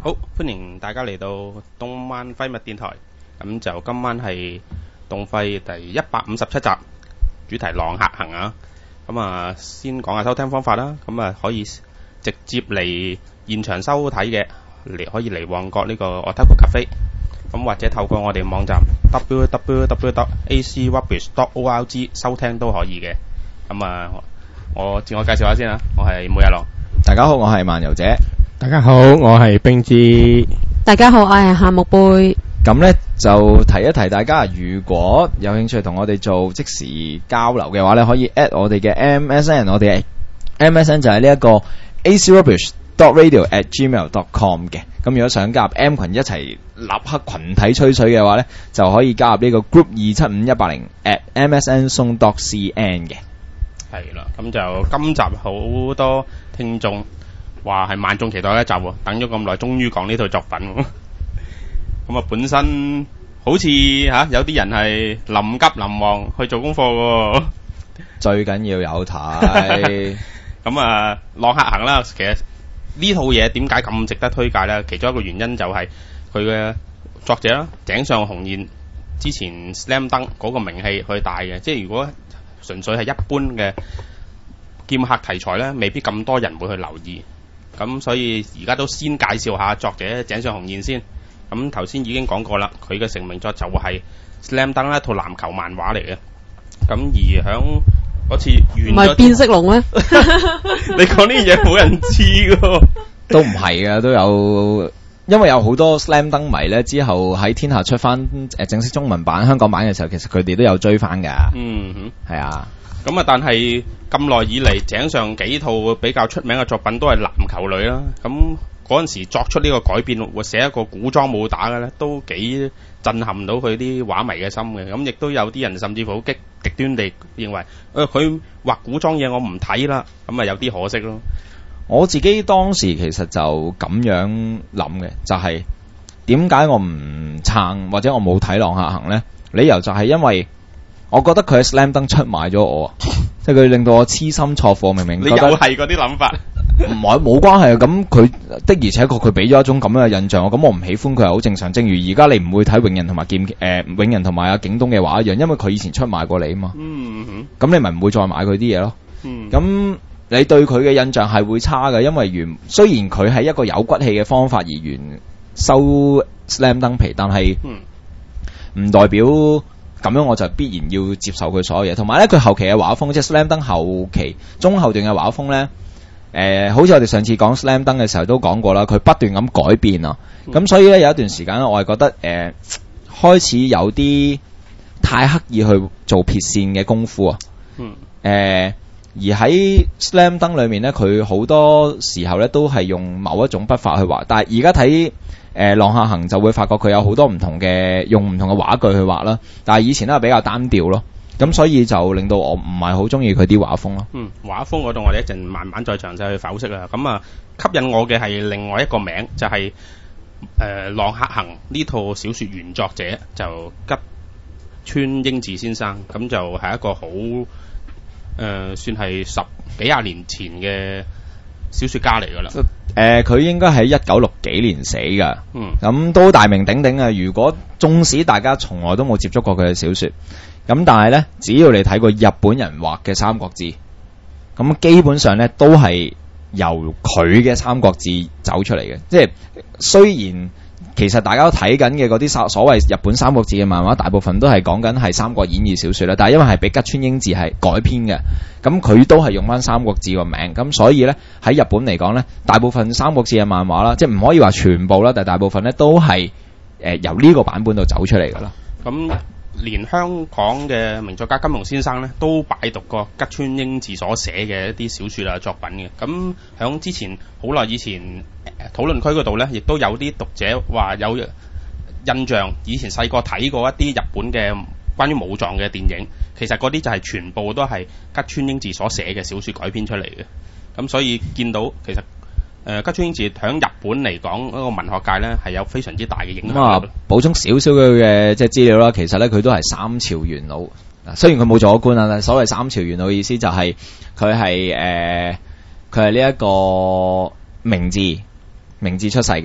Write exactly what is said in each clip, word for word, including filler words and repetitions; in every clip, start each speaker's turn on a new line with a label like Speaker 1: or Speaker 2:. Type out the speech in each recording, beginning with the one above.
Speaker 1: 好，歡迎大家嚟到動漫廢物電台。咁就今晚係動廢第一百五十七集，主題浪客行啊。咁啊，先講下收聽方法啦。咁啊，可以直接嚟現場收睇嘅，嚟可以嚟旺角呢個 Otaku Cafe。咁或者透過我哋網站 double-u double-u double-u dot a c rubbish dot org 收聽都可以嘅。咁啊，我自我介紹下先啊，我係每日郎。
Speaker 2: 大家好，我係漫遊者。
Speaker 3: 大家好，我係冰之。
Speaker 4: 大家好，我係夏木貝。
Speaker 2: 咁呢就提一提大家，如果有興趣同我哋做即時交流嘅話呢，可以 at 我哋嘅 M S N， 我哋 M S N 就係呢一個 a c rubbish dot radio at gmail dot com 嘅。咁如果想加入 M 群一齊立刻群體吹水嘅話呢，就可以加入呢個 group 二七五一八零 at m s n song dot c n 嘅。
Speaker 1: 係啦，咁就今集好多聽眾話係萬眾期待嘅一集喎，等咗咁耐，終於講呢套作品。咁啊，本身好似吓、啊、有啲人係臨急臨忙去做功課喎。
Speaker 2: 最緊要有睇。
Speaker 1: 咁啊，浪客行啦，其實呢套嘢點解咁值得推介呢？其中一個原因就係佢嘅作者啦，井上雄彥之前 Slam Dunk 嗰個名氣去帶嘅，即係如果純粹係一般嘅劍客題材呢，未必咁多人會去留意。咁所以而家都先介紹下作者井上雄彥先。咁頭先已經講過啦，佢嘅成名作就係 Slam Dunk 一套籃球漫畫嚟嘅。咁而響嗰次完咗，唔
Speaker 4: 係變色龍咩？
Speaker 1: 你講呢嘢冇人知噶。
Speaker 2: 都唔係嘅，都有，因為有好多 Slam Dunk 迷咧，之後喺天下出翻誒正式中文版、香港版嘅時候，其實佢哋都有追翻噶。
Speaker 1: 嗯哼，
Speaker 2: 係啊。
Speaker 1: 咁啊，但係咁耐以嚟，井上幾套比較出名嘅作品都係籃球類啦。咁嗰陣時作出呢個改變，會寫一個古裝武打嘅咧，都幾震撼到佢啲畫迷嘅心嘅。咁亦都有啲人甚至乎好激極端地認為，誒佢畫古裝嘢我唔睇啦。咁啊有啲可惜咯。
Speaker 2: 我自己當時其實就咁樣諗嘅，就係點解我唔撐或者我冇睇浪客行呢？理由就係因為我覺得佢喺 Slam Dunk 出賣咗我，即係佢令到我痴心錯貨。明明覺得
Speaker 1: 你又係嗰啲諗法，
Speaker 2: 唔係冇關係。咁佢的而且確佢俾咗一種咁樣嘅印象，咁我唔喜歡佢係好正常。正如而家你唔會睇永仁同埋劍誒、呃、永仁同埋阿景東嘅畫一樣，因為佢以前出賣過你啊嘛。嗯哼，咁你咪唔會再買佢啲嘢咯。嗯，咁你對佢嘅印象係會差嘅，因為原雖然佢係一個有骨氣嘅方法而原收 Slam Dunk 皮，但係唔代表咁樣我就必然要接受佢所有嘢。同埋咧，佢後期嘅畫風，即係 Slam Dunk 後期中後段嘅畫風咧，誒、呃，好似我哋上次講 Slam Dunk 嘅時候都講過啦，佢不斷咁改變啊。咁、嗯、所以咧有一段時間咧，我係覺得誒、呃、開始有啲太刻意去做撇線嘅功夫啊。嗯。誒、呃。而喺 Slam Dunk 裏面咧，佢好多時候咧都係用某一種筆法去畫，但係而家睇誒浪客行就會發覺佢有好多唔同嘅用唔同嘅畫具去畫啦。但係以前都係比較單調咯，咁所以就令到我唔係好中意佢啲畫風咯。嗯，
Speaker 1: 畫風嗰度我哋一陣慢慢再詳細去剖析啦。咁啊，吸引我嘅係另外一個名，就係、是、誒、呃、浪客行呢套小說原作者就吉川英治先生，咁就係一個好。誒、呃，算係十幾廿年前嘅小說家嚟噶啦。誒、
Speaker 2: 呃，佢應該喺一九六幾年死噶。嗯，咁都大名鼎鼎啊。如果縱使大家從來都冇接觸過佢嘅小說，咁但係呢，只要你睇過日本人畫嘅《三國志》，咁基本上呢都係由佢嘅《三國志》走出嚟嘅。即係雖然。其實大家都睇緊嘅嗰啲所謂日本三國志嘅漫畫，大部分都係講緊係三國演義小說啦。但係因為係俾吉川英治係改編嘅，咁佢都係用翻三國志個名，咁所以呢，喺日本嚟講呢，大部分三國志嘅漫畫啦，即係唔可以話全部啦，但係大部分呢都係誒、呃、由呢個版本度走出嚟噶啦。咁
Speaker 1: 連香港嘅名作家金庸先生呢，都拜讀過吉川英治所寫嘅一啲小說啊作品嘅。咁響之前好耐以前討論區嗰度呢，亦都有啲讀者話有印象，以前細個睇過一啲日本嘅關於武藏嘅電影，其實嗰啲就係全部都係吉川英治所寫嘅小說改編出嚟嘅。咁所以見到其實。誒吉川英治喺日本嚟講嗰個文學界咧係有非常之大嘅影響。咁啊，
Speaker 2: 補充少少佢嘅即係資料啦。其實咧佢都係三朝元老。雖然佢冇做過官啊，但係所謂三朝元老嘅意思就係佢係誒佢係呢一個明治明治出世嘅。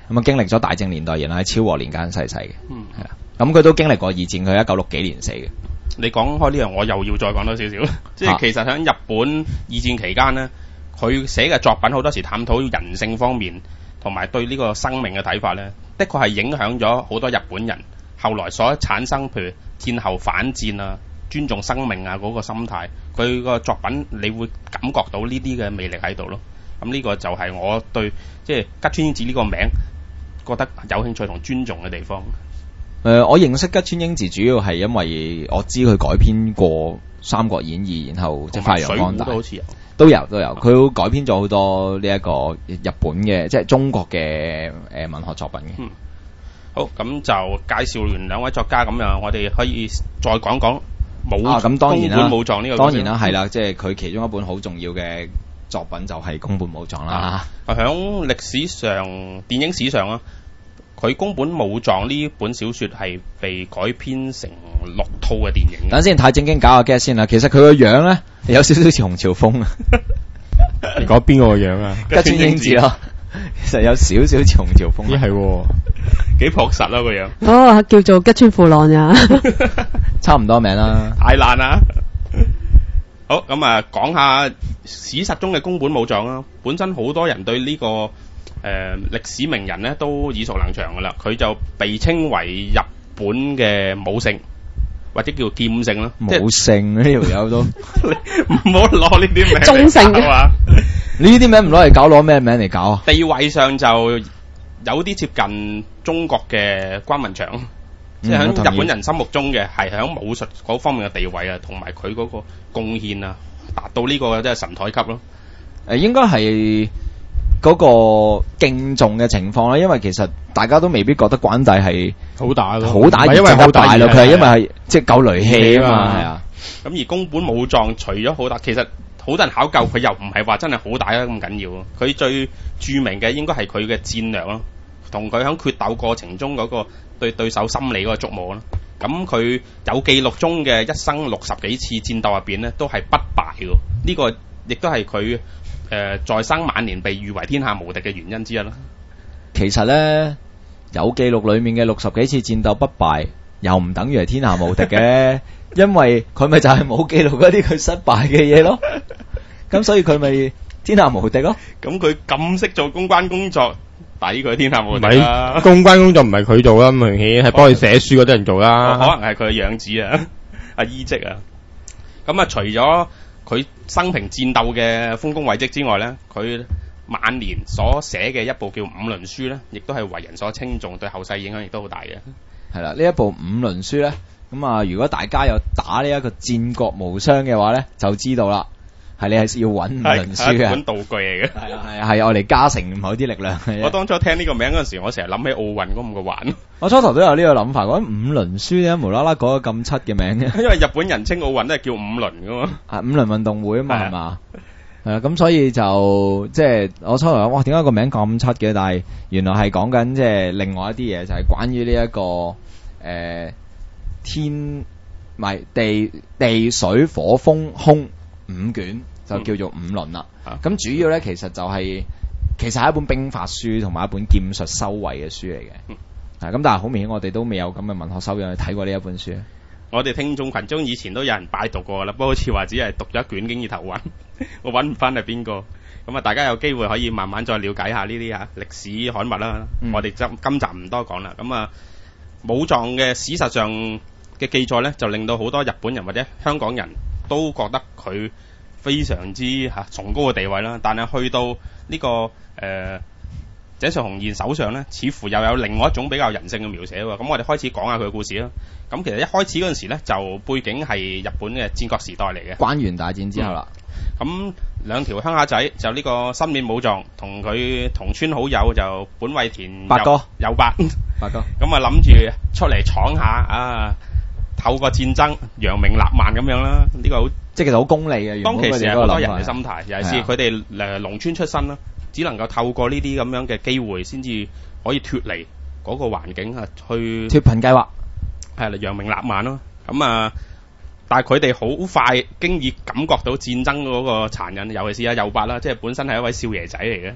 Speaker 2: 咁啊經歷咗大正年代，然後喺昭和年間逝世嘅，
Speaker 1: 嗯，
Speaker 2: 係啦。咁佢都經歷過二戰，佢一九六幾年死嘅。
Speaker 1: 你講開呢樣，我又要再講多少少，即係其實喺日本二戰期間呢，佢寫嘅作品好多時探討人性方面，同埋對呢個生命嘅睇法呢，的確係影響咗好多日本人後來所產生，譬如戰後反戰啊、尊重生命啊嗰個心態。佢個作品你會感覺到呢啲嘅魅力喺度咯。咁呢個就係我對即係吉川英治呢個名覺得有興趣同尊重嘅地方。
Speaker 2: 誒、呃，我認識吉川英治主要係因為我知佢改編過《三國演義》，然後即係《發揚光大》
Speaker 1: 都好似有，
Speaker 2: 都有都有。佢改編咗好多呢一個日本嘅即係中國嘅誒、呃、文學作品嘅。
Speaker 1: 嗯，好，咁就介紹完兩位作家咁樣，我哋可以再講講武
Speaker 2: 啊，咁當然啦，
Speaker 1: 宮本武藏呢個
Speaker 2: 當然啦，係啦，即係佢其中一本好重要嘅作品就係宮本武藏啦。
Speaker 1: 啊，響歷史上、電影史上啊。佢宮本武藏呢本小說係被改編成六套嘅電影。
Speaker 2: 等先，太正經搞下 get 先啦。其實佢個樣咧有少少似洪朝豐啊。
Speaker 3: 你講邊個樣啊？
Speaker 2: 吉川英治咯，其實有少少似洪朝豐。
Speaker 3: 咦係喎，
Speaker 1: 幾樸實啦個樣。
Speaker 4: 哦，叫做吉川富浪呀。
Speaker 2: 差唔多名啦。
Speaker 1: 太爛啦。好，咁啊，講下史實中嘅宮本武藏啦。本身好多人對呢、這個。誒、呃、歷史名人咧都耳熟能詳㗎啦，佢就被稱為日本嘅武聖，或者叫劍聖啦。
Speaker 2: 武聖呢條友都，
Speaker 1: 唔好攞呢啲名嚟搞啊！
Speaker 4: 中聖
Speaker 2: 呢啲名唔攞嚟搞，攞咩名嚟搞啊？
Speaker 1: 地位上就有啲接近中國嘅關文長，即係喺日本人心目中嘅係喺武術嗰方面嘅地位啊，同埋佢嗰個貢獻啊，達到呢個即係神台級咯。
Speaker 2: 誒，應該係。嗰個敬重嘅情況咧，因為其實大家都未必覺得關帝係
Speaker 3: 好打咯，
Speaker 2: 好打，
Speaker 3: 因為好大
Speaker 2: 咯，佢係因為係即係夠雷氣啊嘛，係啊。
Speaker 1: 咁而宮本武藏除咗好打，其實好多人考究佢又唔係話真係好打得咁緊要。佢最著名嘅應該係佢嘅戰略咯，同佢喺決鬥過程中嗰個對對手心理嗰個觸摸咯。咁佢有記錄中嘅一生六十幾次戰鬥入邊呢，都係不敗嘅。呢、這個亦都係佢。誒、呃，在生晚年被譽為天下無敵嘅原因之一啦。
Speaker 2: 其實咧，有記錄裏面嘅六十幾次戰鬥不敗，又唔等於係天下無敵嘅，因為佢咪就係冇記錄嗰啲佢失敗嘅嘢咯。咁所以佢咪天下無敵咯。咁
Speaker 1: 佢咁識做公關工作，抵佢天下無敵啦。
Speaker 3: 公關工作唔係佢做啦，明顯係幫佢寫書嗰啲人做啦。
Speaker 1: 可能係佢嘅養子啊，阿伊織啊。咁啊，除咗佢生平戰鬥嘅豐功偉績之外咧，佢晚年所寫嘅一部叫《五輪書》咧，亦都係為人所稱重，對後世影響亦都好大嘅。
Speaker 2: 係啦，呢一部《五輪書》咧，咁啊，如果大家有打呢一個戰國無雙嘅話咧，就知道啦，係你係要揾五輪書嘅，
Speaker 1: 係一本道具嚟嘅。係啊
Speaker 2: 係啊，係我嚟加成某啲力量嘅。
Speaker 1: 我當初聽呢個名嗰陣時，我成日諗起奧運嗰五個環。
Speaker 2: 我初頭都有呢個諗法，講五輪書咧，無啦啦改咗咁七嘅名嘅。
Speaker 1: 因為日本人稱奧運都係叫五輪噶嘛。
Speaker 2: 係五輪運動會啊嘛，係嘛？係啊，咁所以就即係我初頭諗，哇，點解個名咁七嘅？但係原來係講緊即係另外一啲嘢，就係、是、關於呢、這、一個誒、呃、天唔係地地水火風空五卷，就叫做五輪啦。咁、嗯、主要咧，其實就係、是、其實係一本兵法書同埋一本劍術修為嘅書嚟嘅。嗯係咁，但係好明顯，我哋都未有咁嘅文學修養去睇過呢一本書。
Speaker 1: 我哋聽眾群中以前都有人拜讀過啦，不過好似話只係讀咗一卷經已頭暈，我揾唔翻係邊個。咁啊，大家有機會可以慢慢再了解下呢啲嚇歷史刊物啦。嗯、我哋今今集唔多講啦。咁啊，武藏嘅史實上嘅記載咧，就令到好多日本人或者香港人都覺得佢非常之嚇崇高嘅地位啦。但係去到呢、這個誒。呃井上雄彥手上咧，似乎又有另外一種比較人性嘅描寫喎。咁我哋開始講下佢嘅故事啦。咁其實一開始嗰陣時咧，就背景係日本嘅戰國時代嚟嘅。
Speaker 2: 關原大戰之後啦，
Speaker 1: 咁、嗯、兩條鄉下仔就呢個新面武藏同佢同村好友就本為田
Speaker 2: 八哥
Speaker 1: 有八
Speaker 2: 八哥，
Speaker 1: 咁啊諗住出嚟闖下啊，透過戰爭揚名立萬咁樣啦。呢、這個好即係其實好功利嘅。當其時係好多人嘅心態，尤其是佢哋誒農村出身啦。只能夠透過呢啲咁樣嘅機會，先至可以脫離嗰個環境啊，去脫貧計劃係啦，揚名立萬咯。咁啊，但係佢哋好快經已感覺到戰爭嗰個殘忍，尤其是阿右八啦，即係本身係一位少爺仔嚟嘅。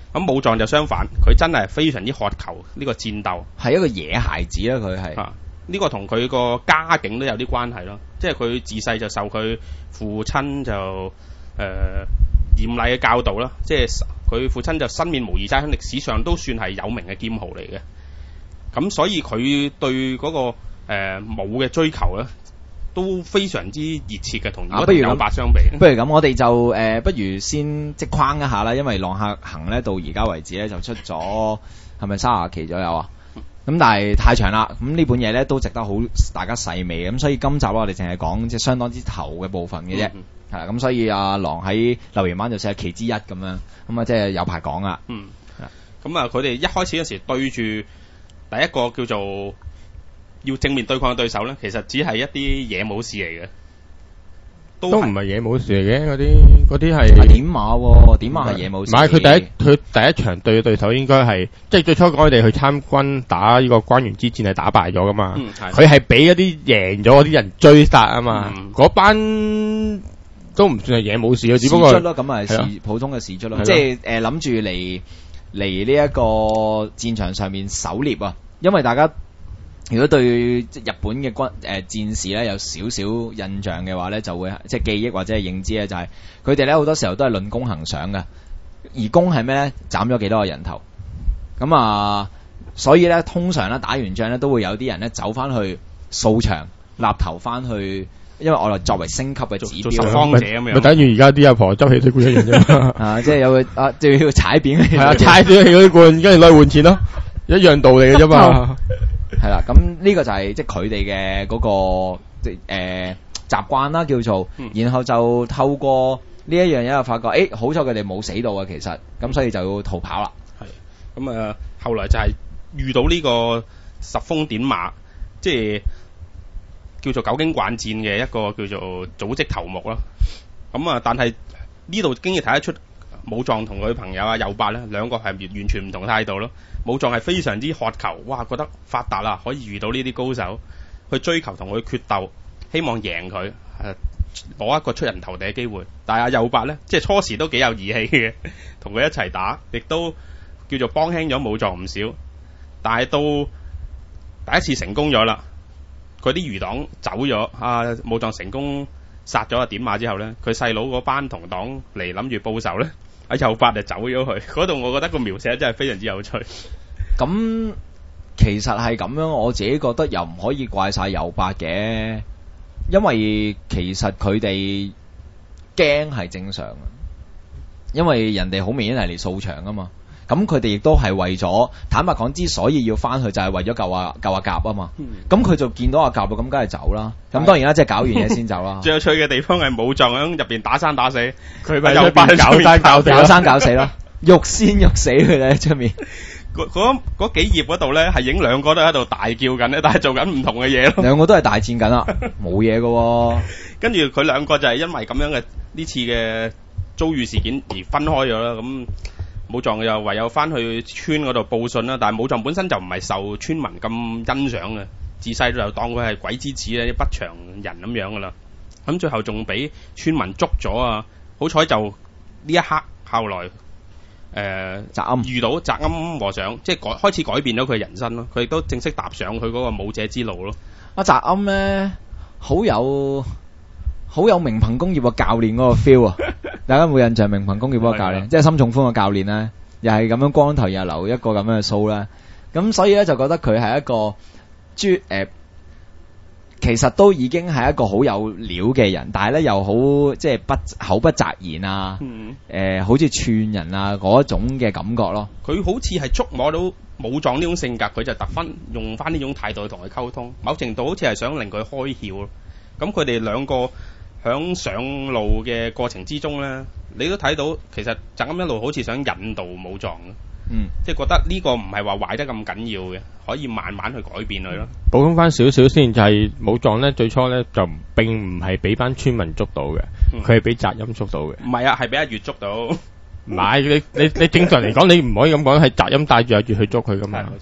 Speaker 1: 咁武藏就相反，佢真係非常之渴求呢個戰鬥，
Speaker 2: 係一個野孩子啦，佢係。
Speaker 1: 啊，呢個同佢個家境都有啲關係咯，即係佢自細就受佢父親就誒嚴厲嘅教導啦，即係佢父親就新面無二齋喺歷史上都算係有名嘅劍豪嚟嘅，咁所以佢對嗰、那個誒、呃、武嘅追求咧都非常之熱切嘅，同如果有八相比。
Speaker 2: 不如咁，我哋就誒、呃，不如先即框一下啦，因為浪客行咧到而家為止咧就出咗係咪三十期左右啊？咁但係太長啦，咁呢本嘢咧都值得好大家細味，咁所以今集我哋淨係講即係相當之頭嘅部分嘅啫，係啦、嗯，咁所以阿狼喺留言板就寫其之一咁樣，咁啊即係有排講啦。
Speaker 1: 嗯，咁啊佢哋一開始嗰時對住第一個叫做要正面對抗嘅對手咧，其實只係一啲野武士嚟嘅。
Speaker 3: 都唔係野武士嚟嘅，嗰啲嗰啲係
Speaker 2: 點馬喎，點馬係野武士。
Speaker 3: 唔係佢第一佢第一場對嘅對手應該係即係最初講佢哋去參軍打呢個關原之戰係打敗咗噶嘛，佢係俾一啲贏咗嗰啲人追殺啊嘛，嗰、嗯、班都唔算係野武士咯，只不過
Speaker 2: 士卒咯，咁係士普通嘅士卒咯，即係誒諗住嚟嚟呢一個戰場上面狩獵啊，因為大家。如果對日本嘅軍誒、呃、戰士咧有少少印象嘅話咧，就會即係記憶或者係認知咧，就係佢哋咧好多時候都係論功行賞嘅，而功係咩咧？斬咗幾多個人頭咁啊！所以咧，通常咧打完仗咧都會有啲人咧走翻去掃場立頭翻去，因為我哋作為升級嘅指標，
Speaker 1: 做方者咁樣，
Speaker 3: 咪等於而家啲阿婆執汽水罐一樣啫
Speaker 2: 啊！即係有個啊，就要踩扁
Speaker 3: 係啊，踩扁汽水罐，跟住攞去換錢咯，一樣道理嘅啫嘛。
Speaker 2: 係啦，咁呢個就係即係佢哋嘅嗰個即係誒習慣啦，叫做，
Speaker 1: 嗯、
Speaker 2: 然後就透過呢一樣嘢就發覺，誒、欸、好彩佢哋冇死到啊，其實，咁所以就要逃跑啦。
Speaker 1: 係，咁啊後來就係遇到呢個十封典馬，即係叫做久經慣戰嘅一個叫做組織頭目啦。咁啊，但係呢度經已睇得出武藏同佢朋友啊右八咧兩個係完全唔同態度咯。武藏係非常之渴求，哇！覺得發達啦，可以遇到呢啲高手，去追求同佢決鬥，希望贏佢，攞、呃、一個出人頭地嘅機會。但係阿右八咧，即係初時都幾有義氣嘅，同佢一齊打，亦都叫做幫輕咗武藏唔少。但係到第一次成功咗啦，佢啲餘黨走咗，啊武藏成功殺咗阿典馬之後咧，佢細佬嗰班同黨嚟諗住報仇咧。阿右八就走咗去，嗰度我覺得個描寫真係非常之有趣。
Speaker 2: 咁其實係咁樣，我自己覺得又唔可以怪晒右八嘅，因為其實佢哋驚係正常嘅，因為人哋好明顯係嚟掃場啊嘛。咁佢哋亦都係為咗，坦白講，之所以要翻去就係為咗救阿救阿甲啊嘛。咁佢、嗯、就見到阿甲，咁梗係走啦。咁當然啦，即係搞完嘢先走啦。
Speaker 1: 最有趣嘅地方係武藏喺入邊打生打死，佢咪
Speaker 3: 右八搞生搞死，
Speaker 2: 搞生搞死咯，肉先肉死佢咧出面。
Speaker 1: 嗰嗰幾頁嗰度咧係影兩個都喺度大叫緊咧，但係做緊唔同嘅嘢咯。
Speaker 2: 兩個都係大戰緊啦，冇嘢嘅。
Speaker 1: 跟住佢兩個就係因為咁樣嘅呢次嘅遭遇事件而分開咗啦。咁武藏又唯有翻去村嗰度報信啦，但係武藏本身就唔係受村民咁欣賞嘅，自細就當佢係鬼之子咧，啲不祥人咁樣噶啦。咁最後仲俾村民捉咗啊！好彩就呢一刻，後來誒、呃、
Speaker 2: 澤庵
Speaker 1: 遇到澤庵和尚，即係改開始改變咗佢人生咯。佢亦都正式踏上佢嗰個武者之路咯。
Speaker 2: 阿澤庵咧好有好有名朋工業嘅教練嗰個 feel 啊！大家有冇印象名朋工業嗰個教練？即係森重寬嘅教練咧，又係咁樣光頭又留一個咁樣嘅鬚啦。咁所以咧就覺得佢係一個專誒、呃，其實都已經係一個好有料嘅人，但係咧又好即係不口不擇言啊，誒、
Speaker 1: 嗯
Speaker 2: 呃，好似串人啊嗰種嘅感覺咯。
Speaker 1: 佢好似係觸摸到武藏呢種性格，佢就特分用翻呢種態度去同佢溝通，某程度好似係想令佢開竅咯。咁佢哋兩個響上路嘅過程之中咧，你都睇到其實就咁一路好似想引導武藏，
Speaker 2: 嗯，
Speaker 1: 即係覺得呢個唔係話壞得咁緊要嘅，可以慢慢去改變佢咯。
Speaker 3: 補充翻少少先，就係、是、武藏咧最初咧就並唔係俾班村民捉到嘅，佢係俾澤庵捉到嘅。
Speaker 1: 唔係啊，係俾阿月捉到。唔
Speaker 3: 係你你你正常嚟講，你唔可以咁講，係澤庵帶住阿月去捉佢噶嘛。
Speaker 1: 冇錯。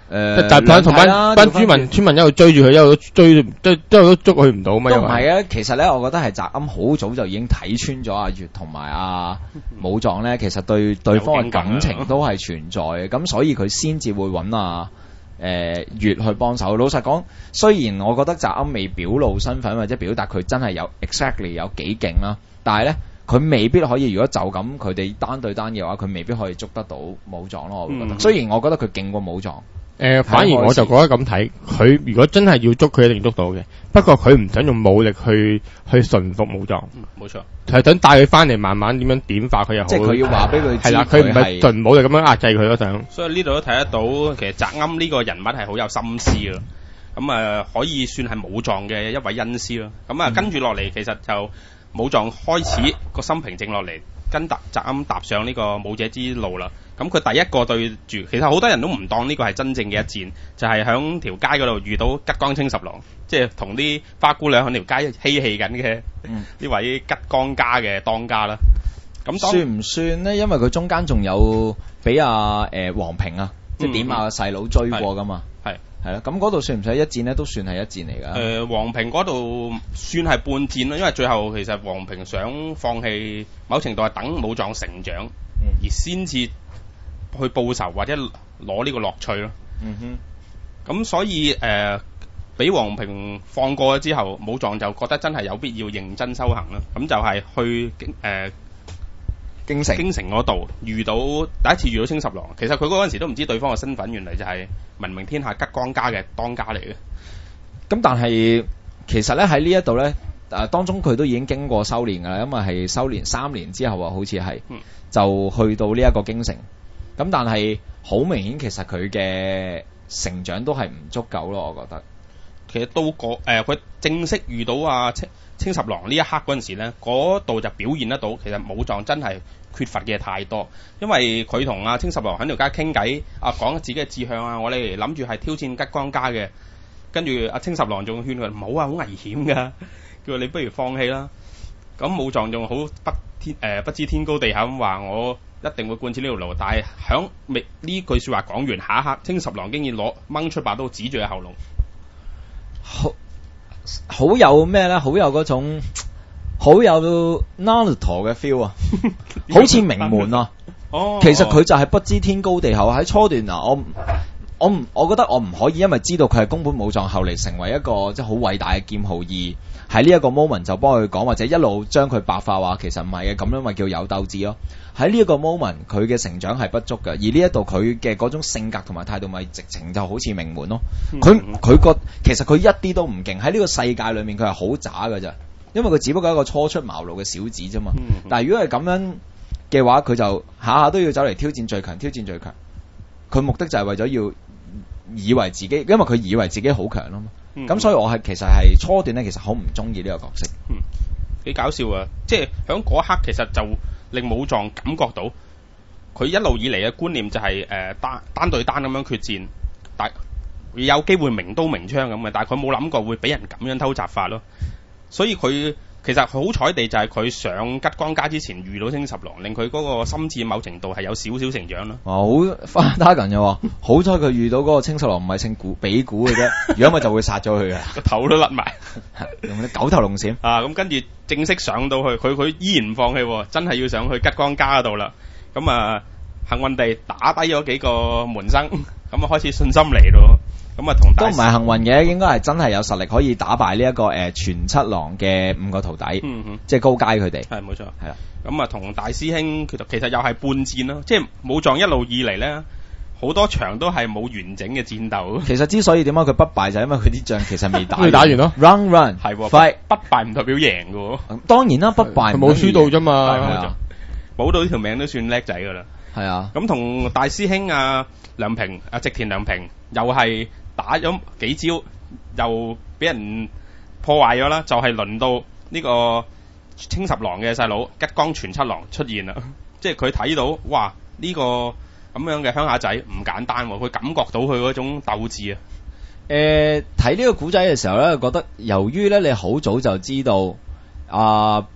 Speaker 2: 誒，
Speaker 3: 集團同班班村民村民一路追住佢，一路都追，都一路都捉佢唔到嘛。
Speaker 2: 都唔係啊，其實咧，我覺得係澤庵好早就已經睇穿咗阿月同埋阿武藏咧，其實對對方嘅感情都係存在嘅，咁所以佢先至會揾阿誒月去幫手。老實講，雖然我覺得澤庵未表露身份或者表達佢真係有 exactly 有幾勁啦，但係咧佢未必可以。如果就咁佢哋單對單嘅話，佢未必可以捉得到武藏咯。我會覺得，嗯、雖然我覺得佢勁過武藏。
Speaker 3: 誒、呃，反而我就覺得咁睇，佢如果真係要捉佢，一定捉到嘅。不過佢唔想用武力去去馴服武藏，
Speaker 1: 冇錯、嗯，
Speaker 3: 係想帶佢翻嚟，慢慢點樣點化佢又好。
Speaker 2: 即係佢要話俾佢知，
Speaker 3: 係啦，佢唔係純武力咁樣壓制佢咯，想。
Speaker 1: 所以呢度都睇得到，其實澤庵呢個人物係好有心思嘅，咁啊、呃、可以算係武藏嘅一位恩師咯。咁啊、嗯、跟住落嚟，其實就武藏開始個心平靜落嚟，跟澤庵踏上呢個武者之路啦。咁佢第一個對住，其實好多人都唔當呢個係真正嘅一戰，就係響條街嗰度遇到吉岡清十郎，即係同啲花姑娘響條街嬉戲緊嘅呢位吉岡家嘅當家啦。咁
Speaker 2: 算唔算呢？因為佢中間仲有俾阿誒黃平啊，即係點下個細佬追過噶嘛。係係啦，咁嗰度算唔算一戰呢？都算係一戰嚟噶。誒、
Speaker 1: 呃，黃平嗰度算係半戰啦，因為最後其實黃平想放棄，某程度係等武藏成長，嗯、而先至去報仇或者攞呢個樂趣咯。嗯哼，咁所以誒，俾、呃、黃平放過咗之後，武藏就覺得真係有必要認真修行啦。咁就係去京誒、呃、
Speaker 2: 京城
Speaker 1: 京城嗰度遇到第一次遇到清十郎。其實佢嗰陣時都唔知對方嘅身份，原來就係聞名天下吉岡家嘅當家嚟嘅。
Speaker 2: 咁但係其實咧喺呢一度咧，誒當中佢都已經經過修煉噶啦，因為係修煉三年之後啊，好似係、嗯、就去到呢一個京城。咁但係好明顯，其實佢嘅成長都係唔足夠咯，我覺得。
Speaker 1: 其實到個誒佢正式遇到阿清清十郎呢一刻嗰陣時咧，嗰度就表現得到，其實武藏真係缺乏嘅太多。因為佢同阿清十郎喺條街傾偈，啊講自己嘅志向啊，我哋諗住係挑戰吉岡家嘅。跟住阿清十郎仲勸佢唔好啊，好危險㗎，叫你不如放棄啦。咁武藏仲好不天誒、呃、不知天高地厚咁話我一定會貫徹呢條路，但係響未呢句說話講完，下一刻清十郎竟然攞掹出把刀指住佢喉嚨，
Speaker 2: 好好有咩咧？好有嗰種好有 Naruto 嘅 feel 啊，好似名門啊。哦，其實佢就係不知天高地厚喺初段啊，我我唔我覺得我唔可以因為知道佢係宮本武藏後嚟成為一個即係好偉大嘅劍豪而喺呢一個 moment 就幫佢講，或者一路將佢白化話其實唔係嘅，咁樣咪叫有鬥志咯。喺呢一個 moment 佢嘅成長係不足嘅，而呢一度佢嘅嗰種性格同埋態度咪直情就好似名門咯。佢佢個其實佢一啲都唔勁，喺呢個世界裏面佢係好渣㗎咋，因為佢只不過係一個初出茅廬嘅小子啫嘛。但係如果係咁樣嘅話，佢就下下都要走嚟挑戰最強，挑戰最強。佢目的就係為咗要以為自己，因為佢以為自己好強咯嘛。咁、嗯、所以我係其實係初段咧，其實好唔中意呢個角色。
Speaker 1: 嗯，幾搞笑啊！即係響嗰刻，其實就令武藏感覺到佢一路以嚟嘅觀念就係、是、誒、呃、單單對單咁樣決戰，但有機會明刀明槍咁嘅，但係佢冇諗過會俾人咁樣偷襲法咯。所以佢其實好彩地就係佢上吉岡家之前遇到清十郎，令佢嗰個心智某程度係有少少成長咯。
Speaker 2: 哦，好花打緊嘅喎，好彩佢遇到嗰個清十郎唔係姓古比古嘅啫，如果咪就會殺咗佢嘅，
Speaker 1: 個頭都甩埋，
Speaker 2: 用啲九頭龍閃
Speaker 1: 啊！咁跟住正式上到去，佢佢依然唔放棄，真係要上去吉岡家嗰度啦。咁啊，幸運地打低咗幾個門生，咁啊開始信心嚟咯。咁啊，同
Speaker 2: 都唔係幸運嘅，應該係真係有實力可以打敗呢、這、一個誒全、呃、七郎嘅五個徒弟，嗯哼，即係高階佢哋。係冇錯，係啦。咁啊，同大師兄其實其實又係半戰咯，即係武藏一路以嚟咧，好多場都係冇完整嘅戰鬥。其實之所以點解佢不敗，就係因為佢啲仗其實未打，
Speaker 3: 未打完咯。
Speaker 2: Run run
Speaker 1: 係喎，
Speaker 2: fight
Speaker 1: 不敗唔代表贏嘅喎。
Speaker 2: 當然啦，不敗
Speaker 3: 冇輸到啫嘛，
Speaker 1: 保到呢條命都算叻仔噶啦。
Speaker 2: 係啊，
Speaker 1: 咁同大師兄啊梁平啊植田良平又係打咗幾招，又俾人破壞咗啦，就係、是、輪到呢個清十郎嘅細佬吉岡全七郎出現啦。即係佢睇到哇呢、這個咁樣嘅鄉下仔唔簡單，佢感覺到佢嗰種鬥志啊。
Speaker 2: 誒，睇呢個古仔嘅時候咧，覺得由於咧你好早就知道啊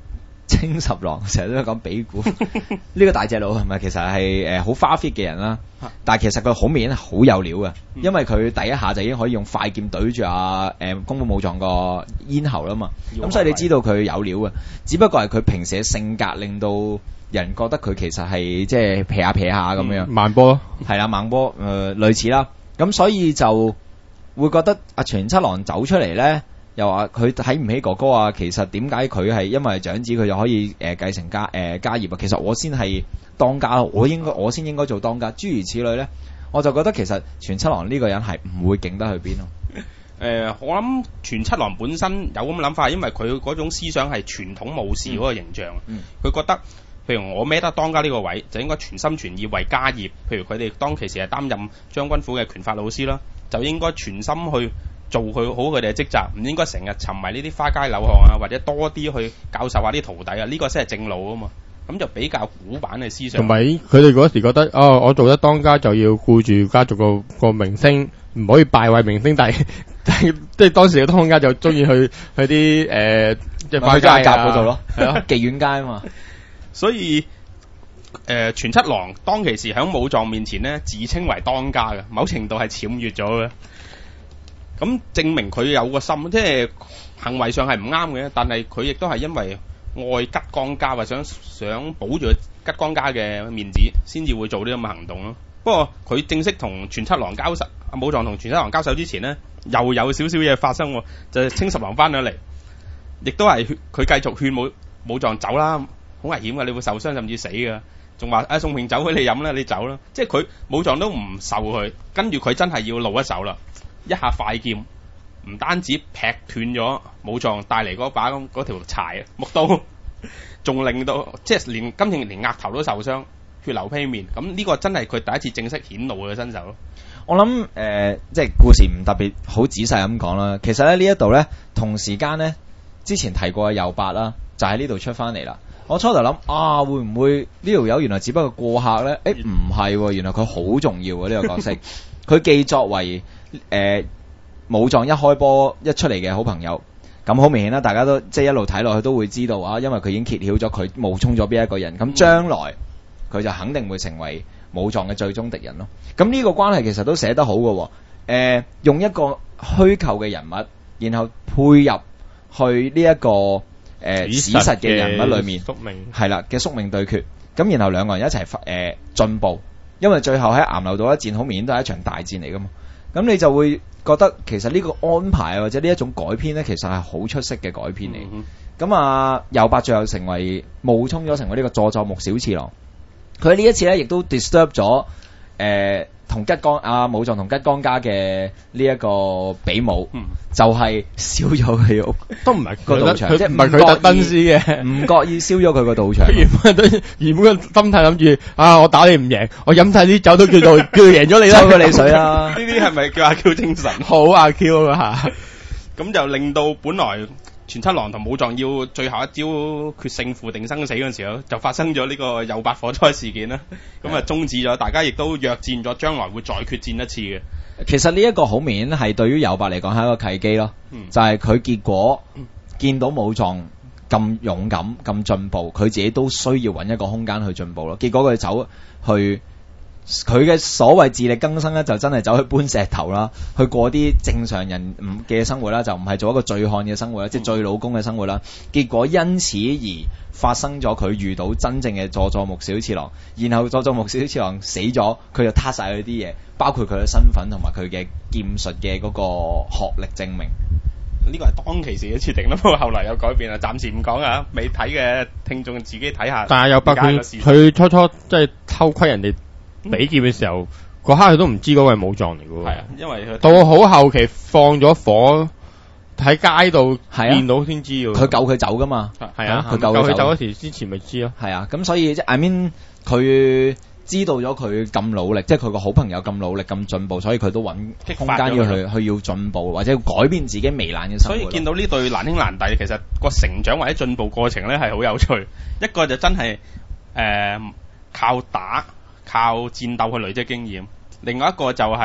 Speaker 2: 青十郎成日都講比古呢個大隻佬係咪其實係誒好花 fit 嘅人啦？但係其實佢好明顯係好有料嘅，因為佢第一下就已經可以用快劍懟住阿誒宮本武藏個咽喉啦嘛。咁所以你知道佢有料嘅，只不過係佢平時嘅性格令到人覺得佢其實係即係撇下撇下咁樣。
Speaker 3: 慢波咯，
Speaker 2: 係啦，慢波誒類似啦。咁所以就會覺得阿全七郎走出嚟咧。又話佢睇唔起哥哥啊，其實點解佢係因為長子佢就可以誒、呃、繼承家誒、呃、家業啊？其實我先係當家，我應該我先應該做當家，諸如此類咧，我就覺得其實全七郎呢個人係唔會勁得去邊咯。
Speaker 1: 誒、呃，我諗全七郎本身有咁諗法，因為佢嗰種思想係傳統武士嗰個形象，佢、嗯嗯、覺得譬如我孭得當家呢個位，就應該全心全意為家業。譬如佢哋當其時係擔任將軍府嘅拳法老師啦，就應該全心去做佢好佢哋嘅職責，唔應該成日沉迷呢啲花街柳巷啊，或者多啲去教授下啲徒弟啊，呢、這個先係正路啊嘛。咁就比較古板嘅思想。同埋
Speaker 3: 佢哋嗰時覺得，哦，我做得當家就要顧住家族個個名聲，唔可以敗壞名聲。但係但係即係當時嘅當家就中意去去啲誒即係花街啊
Speaker 2: 嗰度咯，係咯，妓院街啊嘛。
Speaker 1: 所以誒、呃，全七郎當其時喺武藏面前咧，自稱為當家嘅，某程度係僭越咗嘅。咁證明佢有個心，即係行為上係唔啱嘅，但係佢亦都係因為愛吉岡家，或想想保住吉岡家嘅面子，先至會做呢咁嘅行動咯。不過佢正式同全七郎交手，武藏同全七郎交手之前呢，又有少少嘢發生，就係、是、青十郎翻咗嚟，亦都係佢繼續勸武武藏走啦，好危險嘅，你會受傷甚至死嘅，仲話啊送瓶酒俾你飲啦，你走啦，即係佢武藏都唔受佢，跟住佢真係要露一手啦。一下快劍，唔單止劈斷咗武藏帶嚟嗰把嗰條柴木刀，仲令到即係連金正連額頭都受傷，血流披面。咁呢個真係佢第一次正式顯露嘅身手咯。
Speaker 2: 我諗誒、呃，即係故事唔特別好仔細咁講啦。其實咧呢一度咧，同時間咧之前提過嘅右八啦，就喺呢度出翻嚟啦。我初頭諗啊，會唔會呢條友原來只不過過客咧？誒唔係，原來佢好重要嘅呢、這個角色。佢既作為誒、呃，武藏一開波一出嚟嘅好朋友，咁好明顯啦，大家都即係一路睇落去都會知道啊，因為佢已經揭曉咗佢冒充咗邊一個人，咁將來佢就肯定會成為武藏嘅最終敵人咯。咁呢個關係其實都寫得好嘅，誒、呃，用一個虛構嘅人物，然後配入去呢、這、一個誒、呃、史實嘅人物裏面，係啦嘅宿命對決，咁然後兩個人一齊誒進步。因為最後喺岩流道一戰，好明顯都係一場大戰嚟噶嘛，咁你就會覺得其實呢個安排或者呢一種改編呢，其實係好出色嘅改編嚟。咁、嗯、啊，右八最後成為冒充咗成為呢個佐佐木小次郎，佢呢一次呢，亦都 disturb 咗誒同吉岡啊武藏同吉岡家嘅呢一個比武，嗯、就係燒咗佢屋，
Speaker 3: 都唔係
Speaker 2: 個道場，
Speaker 3: 即係唔係佢特登嘅，
Speaker 2: 唔覺意燒咗佢個道場。
Speaker 3: 原本都原本個心態諗住啊，我打你唔贏，我飲晒啲酒都叫做叫做贏咗你啦，
Speaker 2: 抽佢你水啦。
Speaker 1: 呢啲係咪叫阿 Q 精神？
Speaker 3: 好阿 Q 啊吓，咁
Speaker 1: 就令到本來全七郎同武藏要最後一招決勝負定生死嗰陣時候，就發生咗呢個右八火災事件啦。咁啊終止咗，大家亦都約戰咗，將來會再決戰一次嘅。
Speaker 2: 其實呢一個好明顯係對於右八嚟講係一個契機咯，嗯、就係佢結果、嗯、見到武藏咁勇敢咁進步，佢自己都需要揾一個空間去進步咯。結果佢走去。佢嘅所謂自力更生咧，就真係走去搬石頭啦，去過啲正常人唔嘅生活啦，就唔係做一個醉漢嘅生活啦，即係醉老公嘅生活啦。結果因此而發生咗佢遇到真正嘅佐佐木小次郎，然後佐佐木小次郎死咗，佢就撻晒佢啲嘢，包括佢嘅身份同埋佢嘅劍術嘅嗰個學歷證明。
Speaker 1: 呢個係當其時嘅設定啦，不過後來有改變啦，暫時唔講啊，未睇嘅聽眾自己睇下。
Speaker 3: 但係又包括佢初初即係偷窺人哋比劍嘅時候，嗰刻佢都唔知嗰個係武藏嚟嘅喎。係啊，因為佢到好後期放咗火喺街度見到先知嘅。佢
Speaker 2: 救佢走噶嘛？
Speaker 3: 係啊，佢救佢走嗰時之前咪知咯。
Speaker 2: 係啊，咁所以即係 I mean 佢知道咗佢咁努力，即係佢個好朋友咁努力咁進步，所以佢都揾空間要去去要進步或者要改變自己糜爛嘅生活。
Speaker 1: 所以見到呢對難兄難弟，其實個成長或者進步過程咧係好有趣。一個就真係誒、呃、靠打。靠戰鬥去累積經驗，另外一個就係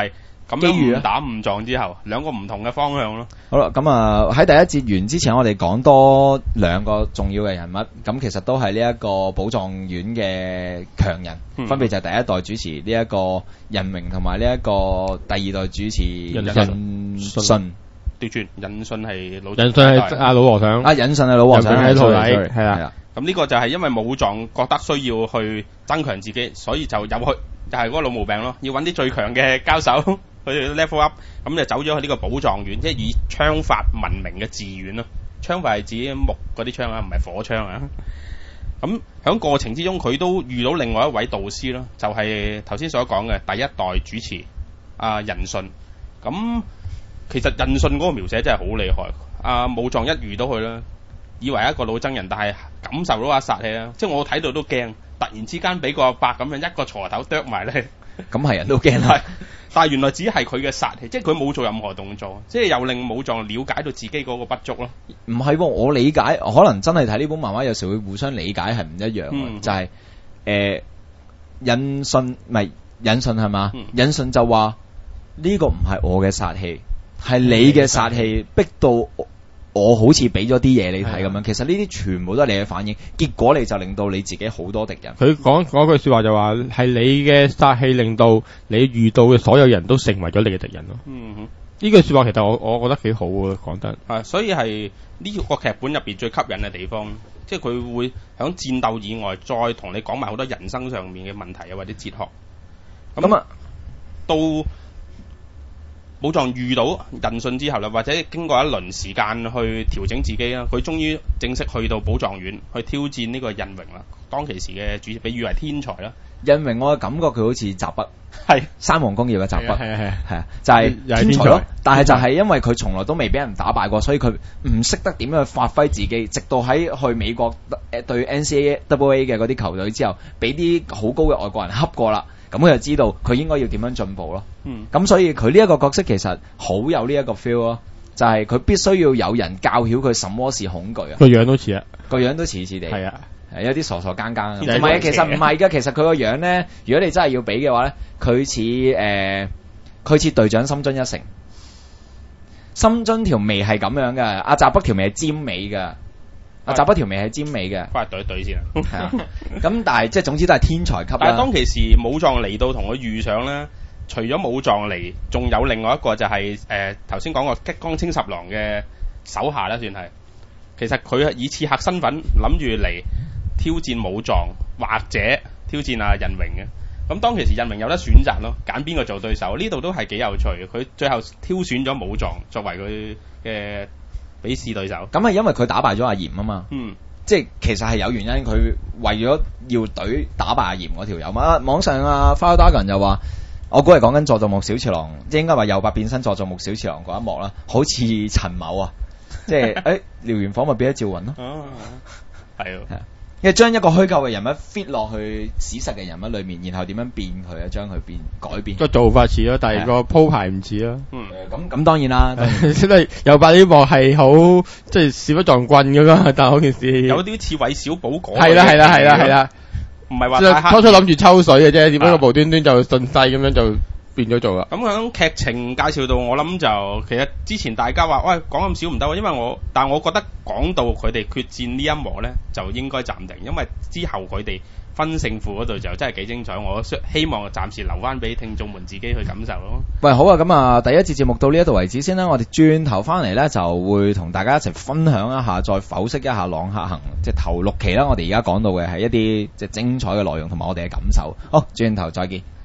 Speaker 1: 咁樣誤打誤撞之後，兩個唔同嘅方向咯。
Speaker 2: 好啦，咁啊喺第一節完之前，我哋講多兩個重要嘅人物，咁其實都係呢一個寶藏院嘅強人，嗯、分別就係第一代主持呢一個任榮同埋呢一個第二代主持任信。
Speaker 1: 調轉，任信係老
Speaker 3: 任信係阿老和尚，
Speaker 2: 啊任信係老和尚
Speaker 3: 喺徒弟，係啦。
Speaker 1: 咁呢個就係因為武藏覺得需要去增強自己，所以就入去，就係、是、嗰個老毛病咯，要揾啲最強嘅交手。佢哋 level up，咁就走咗去呢個寶藏院，即係以槍法聞名嘅寺院咯。槍法係指木嗰啲槍啊，唔係火槍啊。咁喺過程之中，佢都遇到另外一位導師咯，就係頭先所講嘅第一代主持阿任信。咁其實任信嗰個描寫真係好厲害。阿武藏一遇到佢啦，以為一個老僧人，但係感受到阿殺氣啦，即係我睇到都驚，突然之間俾個阿伯咁樣一個鋤頭啄埋咧，
Speaker 2: 咁係人都驚啦。
Speaker 1: 但係原來只係佢嘅殺氣，即係佢冇做任何動作，即係又令武藏了解到自己嗰個不足咯。
Speaker 2: 唔係喎，我理解可能真係睇呢本漫畫有時會互相理解係唔一樣，嗯、就係、是、誒、呃、任信唔係任信係嘛？嗯、任信就話呢、這個唔係我嘅殺氣，係你嘅殺氣逼到我好似俾咗啲嘢你睇咁樣。其實呢啲全部都係你嘅反應，結果你就令到你自己好多敵人。
Speaker 3: 佢講嗰句說話就話係你嘅殺氣令到你遇到嘅所有人都成為咗你嘅敵人咯。嗯哼，呢句說話其實我我覺得幾好啊，講得
Speaker 1: 係，所以係呢個劇本入邊最吸引嘅地方，即係佢會響戰鬥以外再同你講埋好多人生上面嘅問題啊，或者哲學。咁啊，到武藏遇到任信之後啦，或者經過一輪時間去調整自己啦，佢終於正式去到寶藏院去挑戰呢個任榮啦。當其時嘅主，被譽為天才啦。
Speaker 2: 任榮我嘅感覺佢好似習筆，
Speaker 1: 係
Speaker 2: 山王工業嘅習筆，係係係係啊，就係、
Speaker 3: 是、
Speaker 2: 天才咯。但係就係因為佢從來都未俾人打敗過，所以佢唔識得點樣去發揮自己。直到喺去美國誒對 N C A A 嘅嗰啲球隊之後，俾啲好高嘅外國人恰過啦。咁佢就知道佢應該要點樣進步咯。嗯，咁所以佢呢一個角色其實好有呢一個 feel 咯，就係、是、佢必須要有人教曉佢什麼是恐懼啊。
Speaker 3: 個樣都似啊，
Speaker 2: 個樣都似似地。係啊，係有啲傻傻更更。唔
Speaker 1: 係
Speaker 2: 啊，其實唔係噶，其實佢個樣咧，如果你真係要比嘅話咧，佢似誒，佢似隊長深津一成。深津條眉係咁樣噶，阿澤北條眉係尖尾噶。阿澤北條眉係尖尾嘅，
Speaker 1: 翻嚟對一對先啦。
Speaker 2: 係啊，咁但係即係總之都係天才級啦。
Speaker 1: 但係當其時武藏嚟到同佢遇上咧，除咗武藏嚟，仲有另外一個就係誒頭先講過吉岡清十郎嘅手下啦，算係。其實佢以刺客身份諗住嚟挑戰武藏，或者挑戰阿任榮嘅。咁當其時任榮有得選擇咯，揀邊個做對手？呢度都係幾有趣。佢最後挑選咗武藏作為佢嘅比試對手。
Speaker 2: 咁係因為佢打敗咗阿嚴啊嘛。
Speaker 1: 嗯，
Speaker 2: 即係其實係有原因，佢為咗要隊打敗阿嚴嗰條友嘛。網上啊 Fire Dragon 就話，我估係講緊佐佐木小次郎，即係應該話右白變身佐佐木小次郎嗰一幕啦，好似陳某啊，即係誒燎原火咪變咗趙雲咯。
Speaker 1: 哦，係啊。
Speaker 2: 因為將一個虛構嘅人物 fit 落去史實嘅人物裏面，然後點樣變佢啊？將佢變改變。
Speaker 3: 個做法似咯，但係個鋪排唔似咯。
Speaker 2: 嗯，咁咁當然啦。
Speaker 3: 即係右白呢幕係好即係屎不撞棍咁樣，但係嗰件事
Speaker 1: 有啲似韋小寶嗰。
Speaker 3: 係啦係啦係啦係啦，
Speaker 1: 唔係話
Speaker 3: 初初諗住抽水嘅啫，點解個無端端就順勢咁樣就變咗做啦？
Speaker 1: 咁響劇情介紹到，我諗就其實之前大家話喂講咁少唔得，因為我但係我覺得講到佢哋決戰呢一幕咧，就應該暫停，因為之後佢哋分勝負嗰度就真係幾精彩。我希望暫時留翻俾聽眾們自己去感受咯。
Speaker 2: 喂，好啊，咁啊，第一節節目到呢一度為止先啦。我哋轉頭翻嚟咧，就會同大家一齊分享一下，再剖析一下《浪客行》即係頭六期啦。我哋而家講到嘅係一啲即係精彩嘅內容同埋我哋嘅感受。好，轉頭再見。